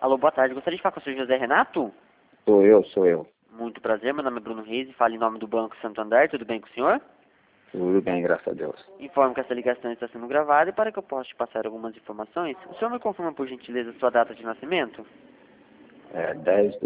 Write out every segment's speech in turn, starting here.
Alô, boa tarde. Gostaria de falar com o senhor José Renato? Sou eu. Muito prazer, meu nome é Bruno Reis e falo em nome do Banco Santander. Tudo bem com o senhor? Tudo bem, graças a Deus. Informo que essa ligação está sendo gravada e para que eu possa te passar algumas informações, o senhor me confirma por gentileza sua data de nascimento? É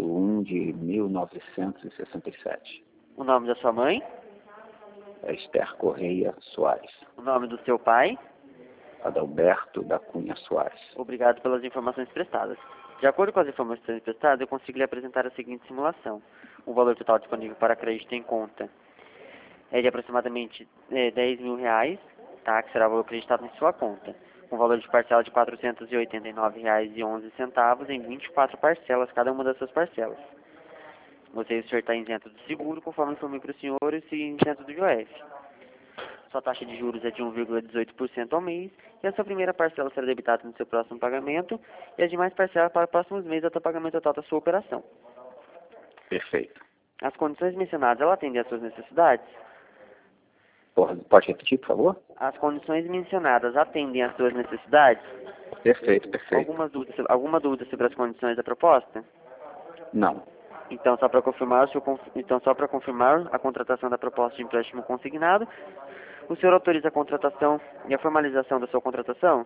10/1/1967. O nome da sua mãe? É Esther Correia Soares. O nome do seu pai? Adalberto da Cunha Soares. Obrigado pelas informações prestadas. De acordo com as informações prestadas, eu consigo lhe apresentar a seguinte simulação. O valor total disponível para crédito em conta é de aproximadamente R$ 10.000, tá? Que será o valor acreditado em sua conta. Com valor de parcela de R$ 489,11 em 24 parcelas, cada uma das suas parcelas. Você e o senhor está isento do seguro, conforme informei para o senhor, e isento do IOF. Sua taxa de juros é de 1,18% ao mês, e a sua primeira parcela será debitada no seu próximo pagamento, e as demais parcelas para os próximos meses até o pagamento total da sua operação. Perfeito. As condições mencionadas, ela atendem às suas necessidades? Pode repetir, por favor? As condições mencionadas atendem às suas necessidades? Perfeito. Alguma dúvida sobre as condições da proposta? Não. Então, só para confirmar, a contratação da proposta de empréstimo consignado, o senhor autoriza a contratação e a formalização da sua contratação?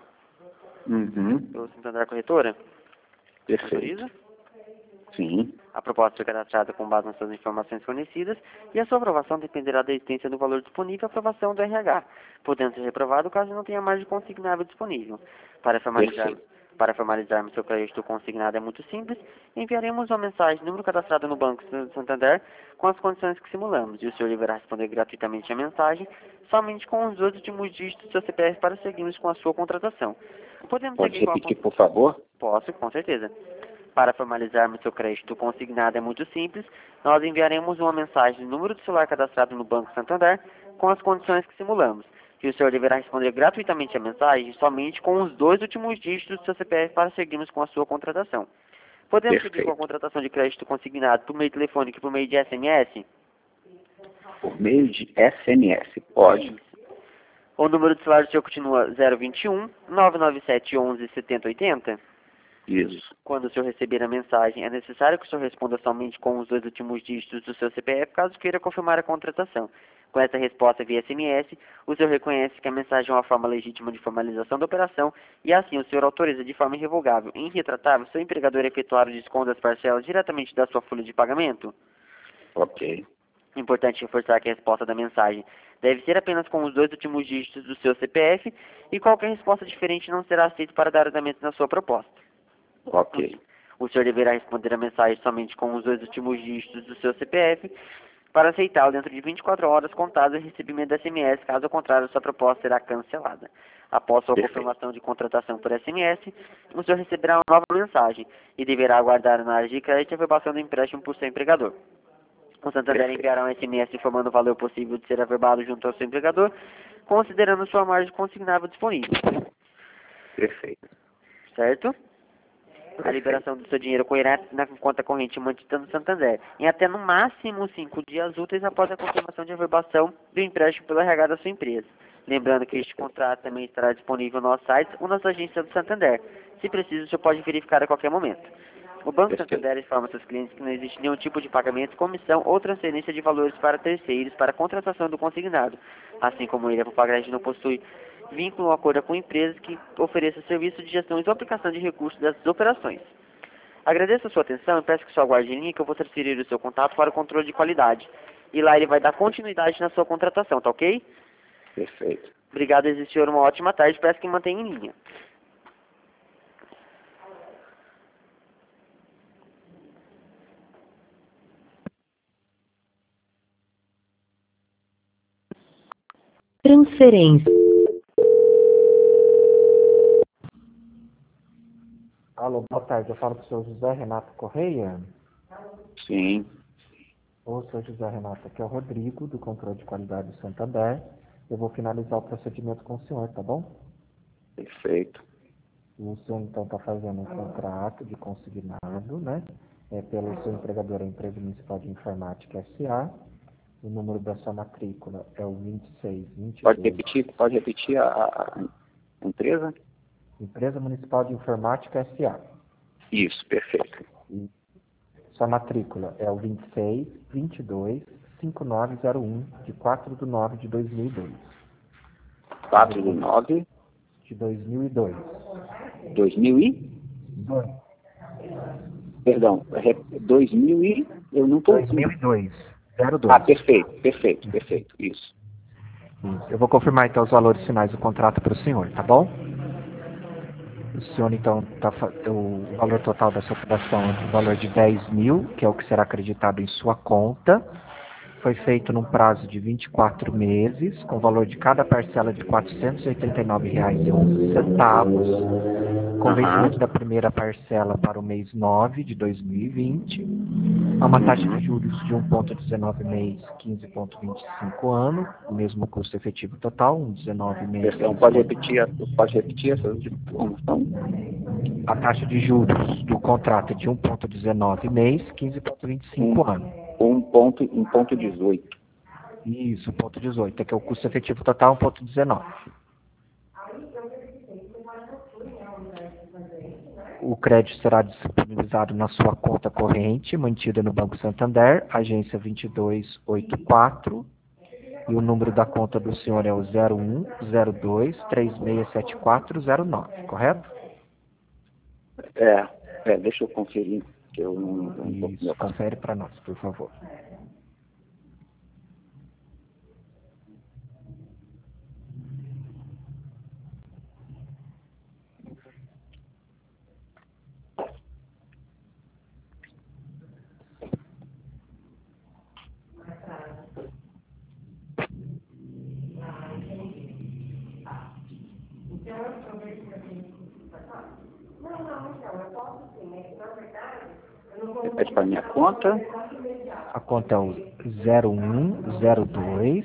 Pelo Santander Corretora? Perfeito. Autoriza? Sim. A proposta foi cadastrada com base nas suas informações fornecidas e a sua aprovação dependerá da existência do valor disponível e aprovação do RH, podendo ser reprovado caso não tenha margem consignável disponível. Para formalizarmos seu crédito consignado é muito simples, enviaremos uma mensagem, número cadastrado no Banco Santander, com as condições que simulamos, e o senhor deverá responder gratuitamente a mensagem, somente com os 2 últimos dígitos do seu CPF para seguirmos com a sua contratação. Podemos Pode seguir repetir, por favor? Posso, com certeza. Para formalizarmos seu crédito consignado é muito simples. Nós enviaremos uma mensagem no número do celular cadastrado no Banco Santander com as condições que simulamos. E o senhor deverá responder gratuitamente a mensagem somente com os 2 últimos dígitos do seu CPF para seguirmos com a sua contratação. Podemos seguir com a contratação de crédito consignado por meio telefônico e por meio de SMS? Por meio de SMS, pode. Isso. O número do celular do senhor continua 021 997 11 7080? Isso. Quando o senhor receber a mensagem, é necessário que o senhor responda somente com os 2 últimos dígitos do seu CPF, caso queira confirmar a contratação. Com essa resposta via SMS, o senhor reconhece que a mensagem é uma forma legítima de formalização da operação e assim o senhor autoriza de forma irrevogável e irretratável seu empregador a efetuar o desconto das parcelas diretamente da sua folha de pagamento? Ok. Importante reforçar que a resposta da mensagem deve ser apenas com os 2 últimos dígitos do seu CPF e qualquer resposta diferente não será aceita para dar andamento na sua proposta. Ok. O senhor deverá responder a mensagem somente com os 2 últimos dígitos do seu CPF para aceitá-lo dentro de 24 horas contadas o recebimento da SMS, caso contrário, sua proposta será cancelada. Após sua confirmação de contratação por SMS, o senhor receberá uma nova mensagem e deverá aguardar na área de crédito a averbação do empréstimo por seu empregador. O Santander enviará um SMS informando o valor possível de ser averbado junto ao seu empregador, considerando sua margem consignável disponível. Perfeito. Certo? A liberação do seu dinheiro correrá na conta corrente mantida no Santander, em até no máximo 5 dias úteis após a confirmação de averbação do empréstimo pelo RH da sua empresa. Lembrando que este contrato também estará disponível no nosso site ou nas agências do Santander. Se preciso, o senhor pode verificar a qualquer momento. O Banco Santander informa seus clientes que não existe nenhum tipo de pagamento, comissão ou transferência de valores para terceiros para a contratação do consignado. Assim como ele, a Propagred não possui vínculo ou acordo com empresas que ofereçam serviço de gestão e aplicação de recursos dessas operações. Agradeço a sua atenção e peço que o senhor aguarde em linha que eu vou transferir o seu contato para o controle de qualidade. E lá ele vai dar continuidade na sua contratação, tá ok? Perfeito. Obrigado, senhor. Uma ótima tarde. Peço que mantenha em linha. Transferência. Alô, boa tarde. Eu falo com o senhor José Renato Correia. Sim. Ô, senhor José Renato, aqui é o Rodrigo, do Controle de Qualidade do Santander. Eu vou finalizar o procedimento com o senhor, tá bom? Perfeito. O senhor, então, está fazendo um contrato de consignado, né? Pelo seu empregador, a Empresa Municipal de Informática S.A. O número da sua matrícula é o 2622. Pode repetir a empresa? Empresa Municipal de Informática S.A. Isso, perfeito. Sua matrícula é o 26225901, de 4/9/2002. 4/9 De 2002. 2000 e? Dois. Perdão, 2000 e... Eu não estou... 2002. 02. Ah, perfeito. Isso. Eu vou confirmar então os valores finais do contrato para o senhor, tá bom? O senhor então, o valor total da sua operação é o valor de 10 mil, que é o que será acreditado em sua conta. Foi feito num prazo de 24 meses, com o valor de cada parcela de R$ 489,11, com vencimento da primeira parcela para o mês 9 de 2020, a uma taxa de juros de 1,19 mês, 15,25 ano, o mesmo custo efetivo total, 19 mês. Perdão, pode repetir essa informação? A taxa de juros do contrato é de 1,19 mês, 15,25 ano. 1,18. Isso, 1,18, que é o custo efetivo total, 1,19. O crédito será disponibilizado na sua conta corrente, mantida no Banco Santander, agência 2284, e o número da conta do senhor é o 0102367409, correto? Deixa eu conferir, que eu não Isso, confere para nós, por favor. Repete para minha conta. A conta é o 0102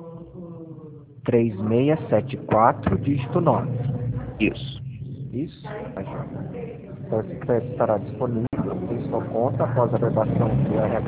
3674, dígito 9. Isso. Isso? Tá joia. Então, esse crédito estará disponível em sua conta após a averbação do RH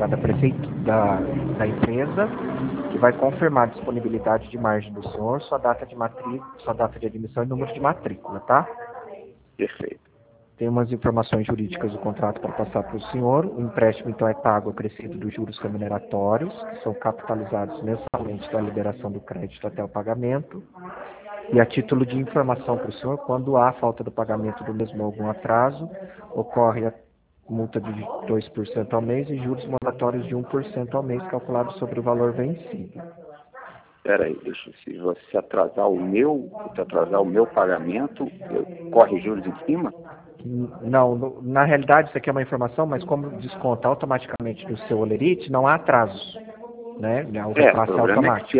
da empresa, que vai confirmar a disponibilidade de margem do senhor, sua data de admissão e número de matrícula, tá? Perfeito. Tem umas informações jurídicas do contrato para passar para o senhor. O empréstimo, então, é pago acrescido dos juros remuneratórios, que são capitalizados mensalmente da liberação do crédito até o pagamento. E a título de informação para o senhor, quando há falta do pagamento do mesmo ou algum atraso, ocorre a multa de 2% ao mês e juros moratórios de 1% ao mês, calculados sobre o valor vencido. Peraí, se você atrasar o meu pagamento, corre juros em cima? Não, na realidade isso aqui é uma informação, mas como desconta automaticamente no seu olerite, não há atrasos, né? O repasse é automático.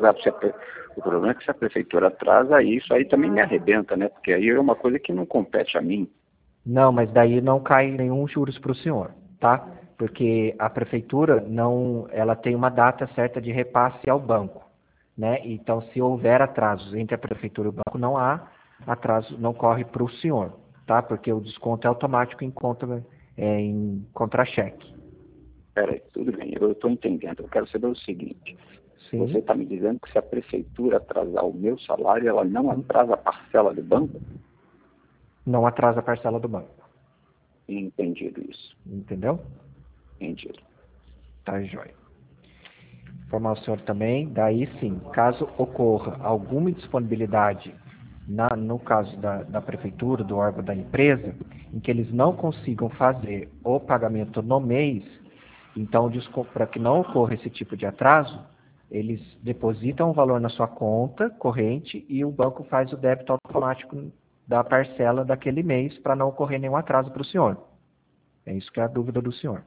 O problema é que se a prefeitura atrasa, isso aí também me arrebenta, né? Porque aí é uma coisa que não compete a mim. Não, mas daí não cai nenhum juros para o senhor, tá? Porque a prefeitura ela tem uma data certa de repasse ao banco, né? Então, se houver atrasos entre a prefeitura e o banco, não há atraso, não corre para o senhor, tá? Porque o desconto é automático em contra-cheque. Peraí, tudo bem, eu estou entendendo. Eu quero saber o seguinte. Sim. Você está me dizendo que se a prefeitura atrasar o meu salário, ela não atrasa a parcela do banco? Não atrasa a parcela do banco. Entendido isso. Entendeu? Entendido. Tá, joia. Informar o senhor também, daí sim, caso ocorra alguma indisponibilidade, no caso da prefeitura, do órgão da empresa, em que eles não consigam fazer o pagamento no mês, então, para que não ocorra esse tipo de atraso, eles depositam o valor na sua conta corrente e o banco faz o débito automático da parcela daquele mês para não ocorrer nenhum atraso para o senhor. É isso que é a dúvida do senhor.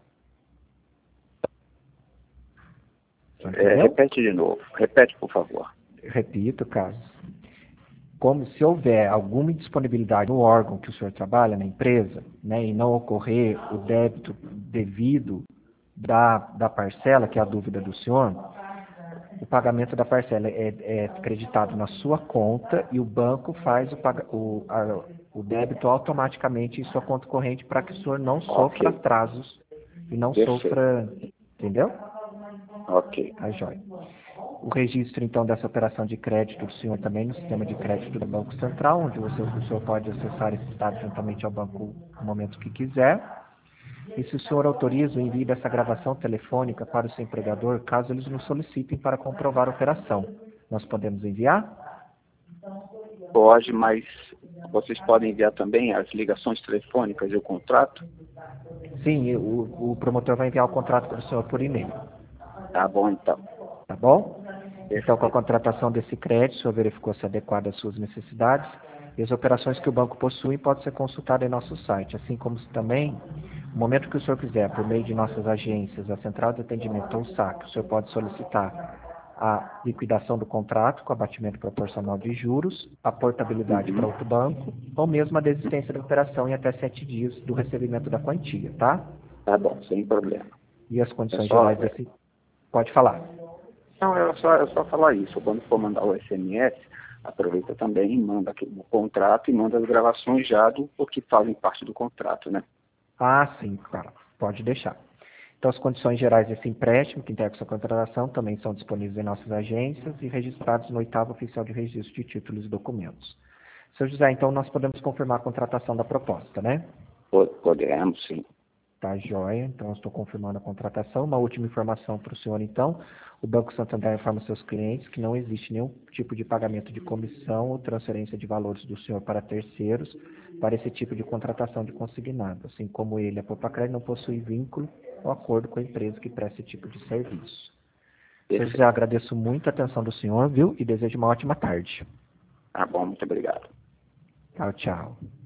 Repete de novo. Repete, por favor. Repito, Carlos. Como se houver alguma indisponibilidade no órgão que o senhor trabalha, na empresa, né, e não ocorrer o débito devido da parcela, que é a dúvida do senhor, o pagamento da parcela é creditado na sua conta e o banco faz o débito automaticamente em sua conta corrente para que o senhor não sofra atrasos e não sofra... Entendeu? Ok. Tá, joia. o registro, então, dessa operação de crédito do senhor também no sistema de crédito do Banco Central, onde o senhor pode acessar esses dados juntamente ao banco no momento que quiser. E se o senhor autoriza o envio dessa gravação telefônica para o seu empregador, caso eles nos solicitem para comprovar a operação, nós podemos enviar? Pode, mas vocês podem enviar também as ligações telefônicas e o contrato? Sim, o promotor vai enviar o contrato para o senhor por e-mail. Tá bom, então. Tá bom? Então, com a contratação desse crédito, o senhor verificou se é adequado às suas necessidades. E as operações que o banco possui podem ser consultadas em nosso site, assim como também, no momento que o senhor quiser, por meio de nossas agências, a Central de Atendimento ou SAC, o senhor pode solicitar a liquidação do contrato com abatimento proporcional de juros, a portabilidade para outro banco, ou mesmo a desistência da operação em até 7 dias do recebimento da quantia, tá? Tá bom, sem problema. E as condições gerais desse... Pode falar. Não, é só falar isso. Quando for mandar o SMS, aproveita também e manda aqui o contrato e manda as gravações já do que fazem parte do contrato, né? Ah, sim, claro. Pode deixar. Então, as condições gerais desse empréstimo, que integra sua contratação, também são disponíveis em nossas agências e registrados no 8º Oficial de Registro de Títulos e Documentos. Seu José, então, nós podemos confirmar a contratação da proposta, né? Podemos, sim. Tá, joia. Então, eu estou confirmando a contratação. Uma última informação para o senhor, então. O Banco Santander informa seus clientes que não existe nenhum tipo de pagamento de comissão ou transferência de valores do senhor para terceiros para esse tipo de contratação de consignado, assim como ele, a Propacred, não possui vínculo ou acordo com a empresa que presta esse tipo de serviço. Seu José, agradeço muito a atenção do senhor, viu? E desejo uma ótima tarde. Tá bom, muito obrigado. Tchau, tchau.